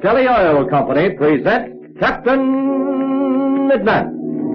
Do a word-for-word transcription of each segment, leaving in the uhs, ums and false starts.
Skelly Oil Company presents Captain Midnight.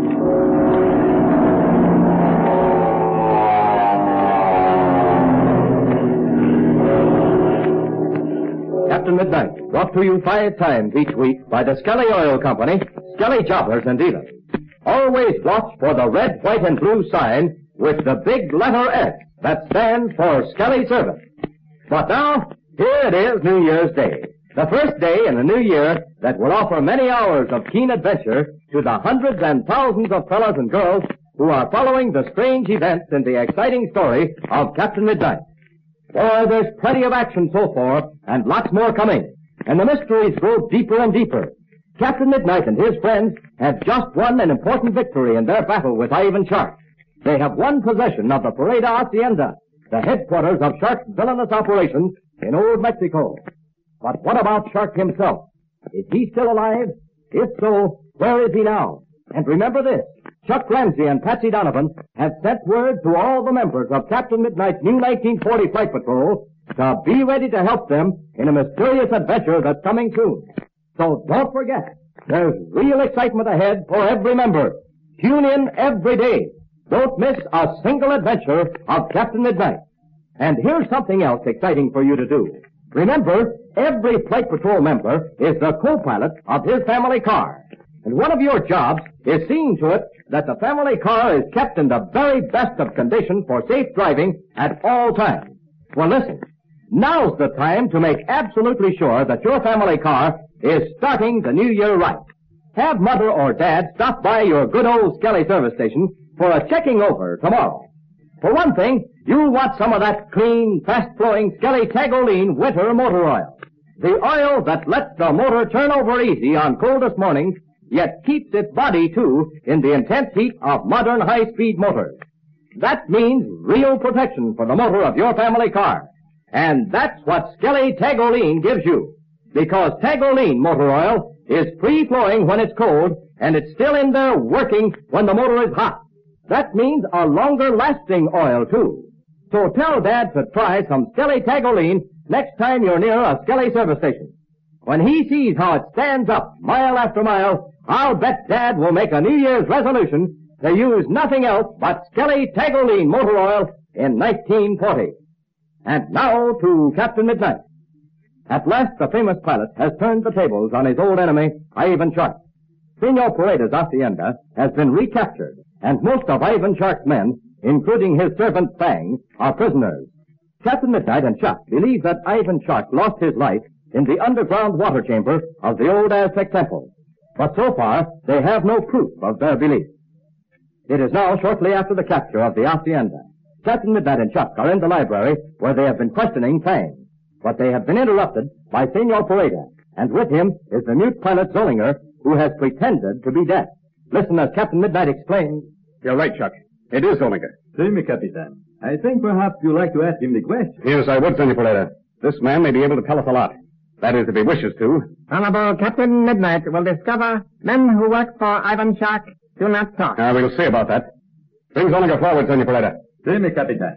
Captain Midnight, brought to you five times each week by the Skelly Oil Company, Skelly Jobbers and Dealers. Always watch for the red, white, and blue sign with the big letter S that stands for Skelly Service. But now, here it is, New Year's Day. The first day in the new year that will offer many hours of keen adventure to the hundreds and thousands of fellows and girls who are following the strange events in the exciting story of Captain Midnight. Boy, there's plenty of action so far, and lots more coming. And the mysteries grow deeper and deeper. Captain Midnight and his friends have just won an important victory in their battle with Ivan Shark. They have won possession of the Parada Hacienda, the headquarters of Shark's villainous operations in Old Mexico. But what about Shark himself? Is he still alive? If so, where is he now? And remember this, Chuck Ramsey and Patsy Donovan have sent word to all the members of Captain Midnight's new nineteen forty Flight Patrol to be ready to help them in a mysterious adventure that's coming soon. So don't forget, there's real excitement ahead for every member. Tune in every day. Don't miss a single adventure of Captain Midnight. And here's something else exciting for you to do. Remember, every Flight Patrol member is the co-pilot of his family car. And one of your jobs is seeing to it that the family car is kept in the very best of condition for safe driving at all times. Well, listen, now's the time to make absolutely sure that your family car is starting the new year right. Have Mother or Dad stop by your good old Skelly service station for a checking over tomorrow. For one thing, you'll want some of that clean, fast-flowing Skelly Tagoline winter motor oil. The oil that lets the motor turn over easy on coldest mornings, yet keeps its body, too, in the intense heat of modern high-speed motors. That means real protection for the motor of your family car. And that's what Skelly Tagoline gives you. Because Tagoline motor oil is free-flowing when it's cold, and it's still in there working when the motor is hot. That means a longer-lasting oil, too. So tell Dad to try some Skelly Tagoline next time you're near a Skelly service station. When he sees how it stands up mile after mile, I'll bet Dad will make a New Year's resolution to use nothing else but Skelly Tagoline motor oil in nineteen forty. And now to Captain Midnight. At last, the famous pilot has turned the tables on his old enemy, Ivan Shark. Senor Parada's Hacienda has been recaptured, and most of Ivan Shark's men, including his servant Fang, are prisoners. Captain Midnight and Chuck believe that Ivan Shark lost his life in the underground water chamber of the old Aztec temple. But so far, they have no proof of their belief. It is now shortly after the capture of the Hacienda. Captain Midnight and Chuck are in the library where they have been questioning Fang. But they have been interrupted by Senor Parada, and with him is the mute pilot Zollinger, who has pretended to be deaf. Listen as Captain Midnight explains. You're right, Chuck. It is Zollinger. See me, Capitan. I think perhaps you'd like to ask him the question. Yes, I would, Senor Parada. This man may be able to tell us a lot. That is, if he wishes to. Honorable Captain Midnight will discover men who work for Ivan Shark do not talk. Ah, uh, we'll see about that. Bring Zollinger forward, Senor Parada. See me, Capitan.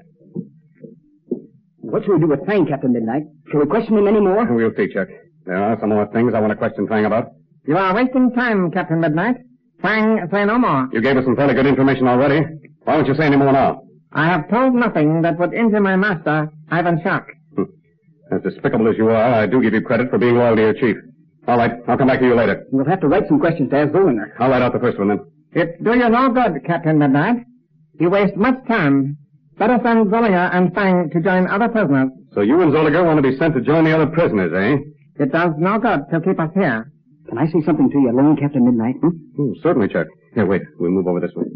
What shall we do with Fang, Captain Midnight? Shall we question him any more? We'll see, Chuck. There are some more things I want to question Fang about. You are wasting time, Captain Midnight. Fang, say no more. You gave us some fairly good information already. Why don't you say any more now? I have told nothing that would injure my master, Ivan Shark. Hmm. As despicable as you are, I do give you credit for being loyal to your chief. All right, I'll come back to you later. We'll have to write some questions to ask Zollinger. I'll write out the first one then. It do you no good, Captain Midnight. You waste much time. Better send Zollinger and Fang to join other prisoners. So you and Zollinger want to be sent to join the other prisoners, eh? It does no good to keep us here. Can I say something to you alone, Captain Midnight? Hmm? Oh, certainly, Chuck. Here, wait. We'll move over this way.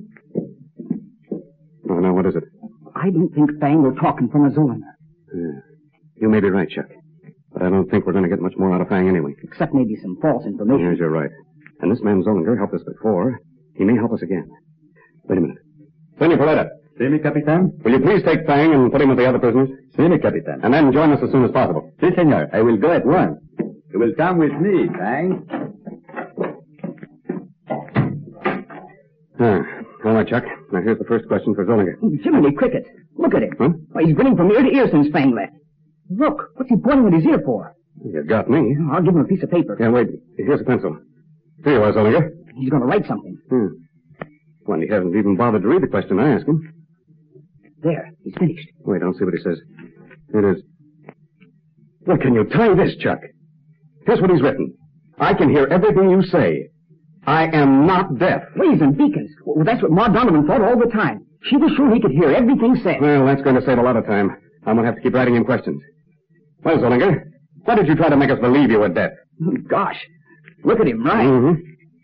Oh, now, what is it? I don't think Fang will talk in front of Zollinger. Yeah. You may be right, Chuck. But I don't think we're going to get much more out of Fang anyway. Except maybe some false information. Yes, you're right. And this man Zollinger helped us before. He may help us again. Wait a minute. Senor Parada. See me, Capitan? Will you please take Fang and put him with the other prisoners? See me, Capitan. And then join us as soon as possible. Si, senor. I will go at once. You will come with me, Fang. Ah, all right, Chuck. Now here's the first question for Zollinger. Jiminy Cricket. Look at him. Huh? Why, he's grinning from ear to ear since Fang left. Look, what's he pointing at his ear for? You got me. I'll give him a piece of paper. Yeah, wait. Here's a pencil. Here you are, Zollinger. He's going to write something. Hmm. Well, he hasn't even bothered to read the question I asked him. There. He's finished. Wait, I'll see what he says. It is. Well, can you tie this, Chuck? Here's what he's written. I can hear everything you say. I am not deaf. Brazen beacons. Well, that's what Ma Donovan thought all the time. She was sure he could hear everything said. Well, that's going to save a lot of time. I'm going to have to keep writing him questions. Well, Zollinger, why did you try to make us believe you were deaf? Gosh. Look at him, right? Mm-hmm.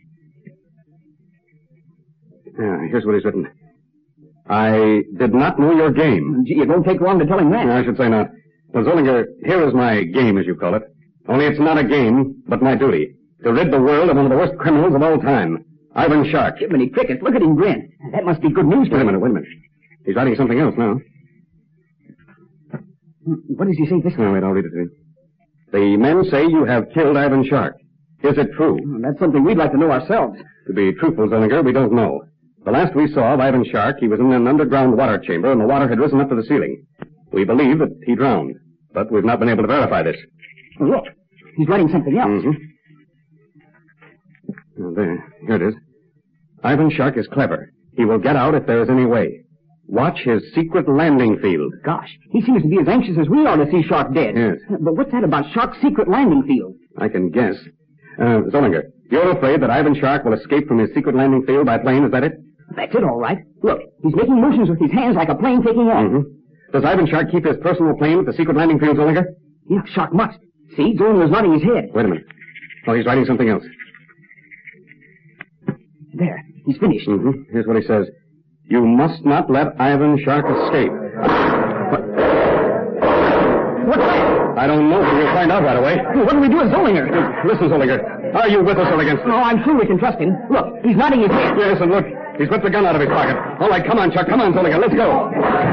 Yeah, here's what he's written. I did not know your game. Gee, it won't take long to tell him that. No, I should say not. Well, Zollinger, here is my game, as you call it. Only it's not a game, but my duty. To rid the world of one of the worst criminals of all time. Ivan Shark. Jiminy crickets, look at him grin. That must be good news for Wait a him. minute, wait a minute. He's writing something else now. What does he say this Oh, time? wait, I'll read it to you. The men say you have killed Ivan Shark. Is it true? Well, that's something we'd like to know ourselves. To be truthful, Zollinger, we don't know. The last we saw of Ivan Shark, he was in an underground water chamber, and the water had risen up to the ceiling. We believe that he drowned, but we've not been able to verify this. Well, look, he's writing something else. Mm-hmm. Oh, there, here it is. Ivan Shark is clever. He will get out if there is any way. Watch his secret landing field. Gosh, he seems to be as anxious as we are to see Shark dead. Yes. But what's that about Shark's secret landing field? I can guess. Uh, Zollinger, you're afraid that Ivan Shark will escape from his secret landing field by plane, is that it? That's it, all right. Look, he's making motions with his hands like a plane taking off. Mm-hmm. Does Ivan Shark keep his personal plane at the secret landing field, Zollinger? Yeah, Shark must. See, Zollinger's nodding his head. Wait a minute. Oh, he's writing something else. There, he's finished. Mm-hmm. Here's what he says. You must not let Ivan Shark escape. What? What's that? I don't know, but we'll find out right away. Well, what do we do with Zollinger? Listen, Zollinger. Are you with us or against us? No, I'm sure we can trust him. Look, he's nodding his head. Yes, and look. He's whipped the gun out of his pocket. All right, come on, Chuck. Come on, Zollinger. Let's go. Oh,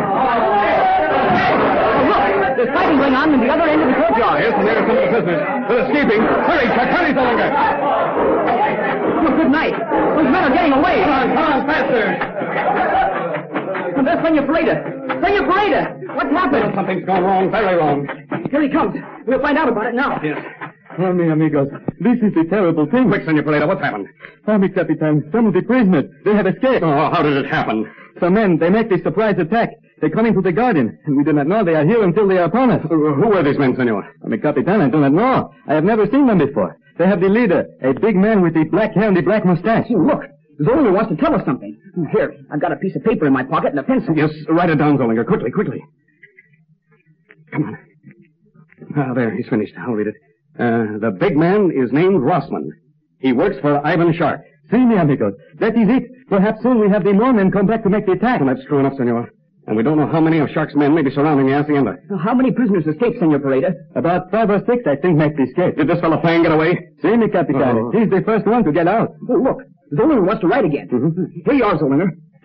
look, there's fighting going on in the other end of the courtyard. Yes, and there's some of the prisoners. They're escaping. Hurry, Chuck. Hurry, Zollinger. Well, good night. Those men are getting away. Come on, come on, faster. And there's Senor Pareda. Senor Pareda! What's happened? Something's gone wrong, very wrong. Here he comes. We'll find out about it now. Yes. Oh, mi amigos, this is a terrible thing. Quick, Senor Paleta, what's happened? Oh, mi Capitan, some of the prisoners, they have escaped. Oh, how did it happen? Some men, they make this surprise attack. They come into the garden, and we do not know they are here until they are upon us. Uh, who were these men, Senor? Oh, mi Capitan, I do not know. I have never seen them before. They have the leader, a big man with the black hair and the black mustache. Oh, look, Zollinger wants to tell us something. Here, I've got a piece of paper in my pocket and a pencil. Yes, write it down, Zollinger. Quickly, quickly. Come on. Ah, there, he's finished. I'll read it. Uh, the big man is named Rossman. He works for Ivan Shark. See, mi amigos, that is it. Perhaps soon we have the Norman come back to make the attack. Well, that's true enough, Senor. And we don't know how many of Shark's men may be surrounding the hacienda. How many prisoners escaped, Senor Pareda? About five or six, I think, make the escape. Did this fellow Fang get away? See, mi Capitan, Oh. he's the first one to get out. Oh, look, Zollinger wants to write again. Mm-hmm. Here you are, Zollinger.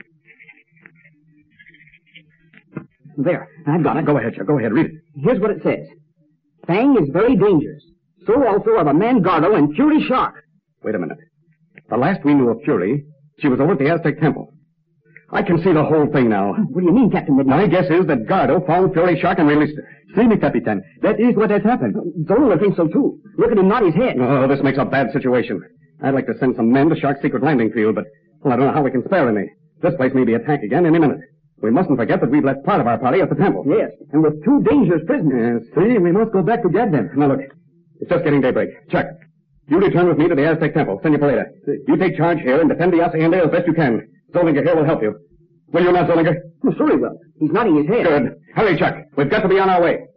There, I've got it. Go ahead, Chuck. Go ahead. Read it. Here's what it says. Fang is very dangerous. So also are the man Gardo and Fury Shark. Wait a minute. The last we knew of Fury, she was over at the Aztec Temple. I can see the whole thing now. What do you mean, Captain Midnight? My guess is that Gardo found Fury Shark and released her. See, mi Capitan, that is what has happened. Zollinger thinks so, too. Look at him nod his head. Oh, this makes a bad situation. I'd like to send some men to Shark's secret landing field, but, well, I don't know how we can spare any. This place may be attacked again any minute. We mustn't forget that we've left part of our party at the temple. Yes, and with two dangerous prisoners. Yes. See, we must go back to get them. Now, look. It's just getting daybreak. Chuck, you return with me to the Aztec Temple. Senor Pareda. You take charge here and defend the hacienda as best you can. Zollinger here will help you. Will you not, Zollinger? Oh, sure he will. He's nodding his head. Good. Hurry, Chuck. We've got to be on our way.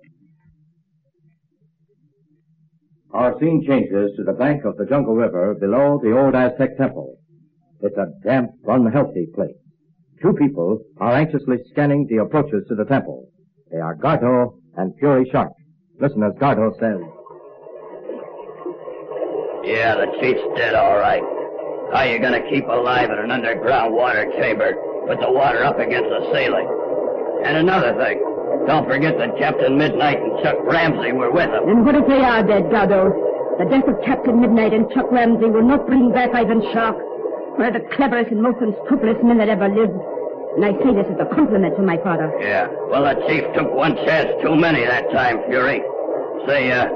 Our scene changes to the bank of the Jungle River below the old Aztec Temple. It's a damp, unhealthy place. Two people are anxiously scanning the approaches to the temple. They are Gardo and Fury Shark. Listen as Gardo says. Yeah, the chief's dead, all right. How you gonna keep alive in an underground water chamber with the water up against the ceiling? And another thing, don't forget that Captain Midnight and Chuck Ramsey were with him. And what if they are dead, Gardo? The death of Captain Midnight and Chuck Ramsey will not bring back Ivan Shark. One of the cleverest and most unscrupulous men that ever lived. And I say this as a compliment to my father. Yeah, well, the chief took one chance too many that time, Fury. Say, uh,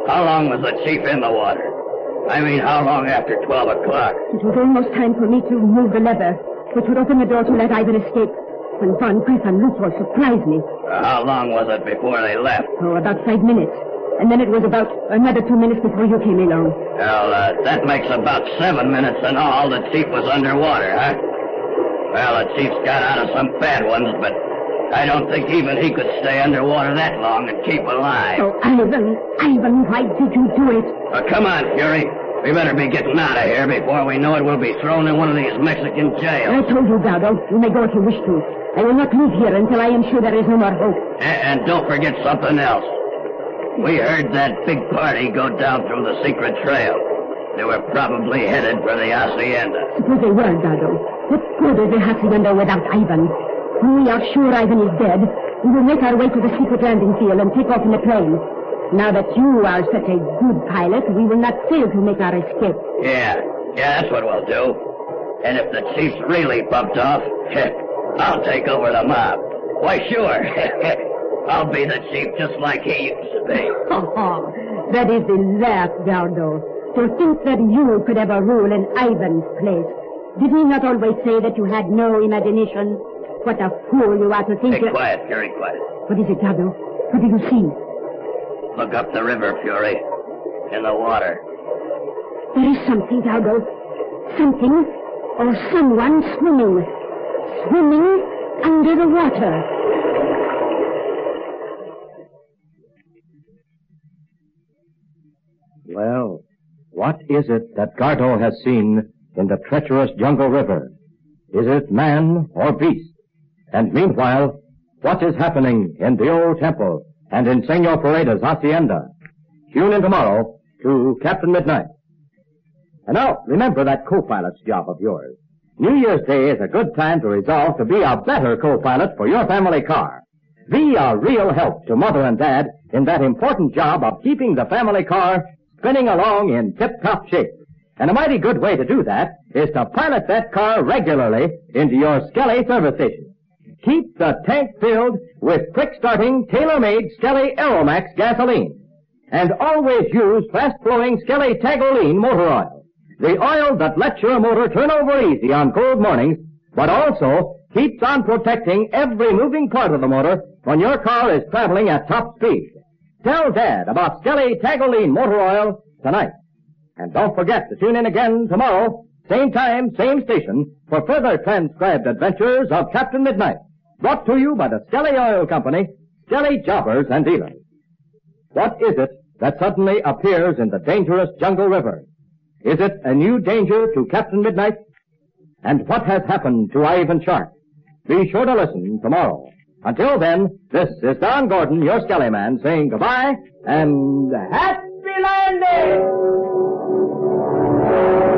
How long was the chief in the water? I mean, how long after twelve o'clock? It was almost time for me to move the lever, which would open the door to let Ivan escape, when Von Brief and Luthor surprised me. Uh, how long was it before they left? Oh, about five minutes. And then it was about another two minutes before you came along. Well, uh, that makes about seven minutes in all the chief was underwater, huh? Well, the chief's got out of some bad ones, but I don't think even he could stay underwater that long and keep alive. Oh, Ivan, Ivan, why did you do it? Uh, come on, Fury. We better be getting out of here before we know it. We'll be thrown in one of these Mexican I jails. told you, Gardo, you may go if you wish to. I will not leave here until I am sure there is no more hope. And, and don't forget something else. We heard that big party go down through the secret trail. They were probably headed for the hacienda. Suppose they were, Gardo. What good is the hacienda without Ivan? When we are sure Ivan is dead, we will make our way to the secret landing field and take off in the plane. Now that you are such a good pilot, we will not fail to make our escape. Yeah, yeah, that's what we'll do. And if the chief's really bumped off, I'll take over the mob. Why, sure. I'll be the chief just like he used to be. Oh, that is the laugh, Gardo. To think that you could ever rule in Ivan's place. Did he not always say that you had no imagination? What a fool you are to think... Hey, you... quiet, Fury, quiet. What is it, Gardo? What do you see? Look up the river, Fury. In the water. There is something, Gardo. Something or someone swimming. Swimming under the water. Well, what is it that Gardo has seen in the treacherous jungle river? Is it man or beast? And meanwhile, what is happening in the old temple and in Senor Paredes' hacienda? Tune in tomorrow to Captain Midnight. And now, remember that co-pilot's job of yours. New Year's Day is a good time to resolve to be a better co-pilot for your family car. Be a real help to Mother and Dad in that important job of keeping the family car spinning along in tip-top shape. And a mighty good way to do that is to pilot that car regularly into your Skelly service station. Keep the tank filled with quick-starting, tailor-made Skelly Aeromax gasoline. And always use fast-flowing Skelly Tagoline motor oil. The oil that lets your motor turn over easy on cold mornings, but also keeps on protecting every moving part of the motor when your car is traveling at top speed. Tell Dad about Skelly Tagoline motor oil tonight. And don't forget to tune in again tomorrow, same time, same station, for further transcribed adventures of Captain Midnight. Brought to you by the Skelly Oil Company, Skelly Jobbers and Dealers. What is it that suddenly appears in the dangerous jungle river? Is it a new danger to Captain Midnight? And what has happened to Ivan Shark? Be sure to listen tomorrow. Until then, this is Don Gordon, your Skelly Man, saying goodbye and happy landing!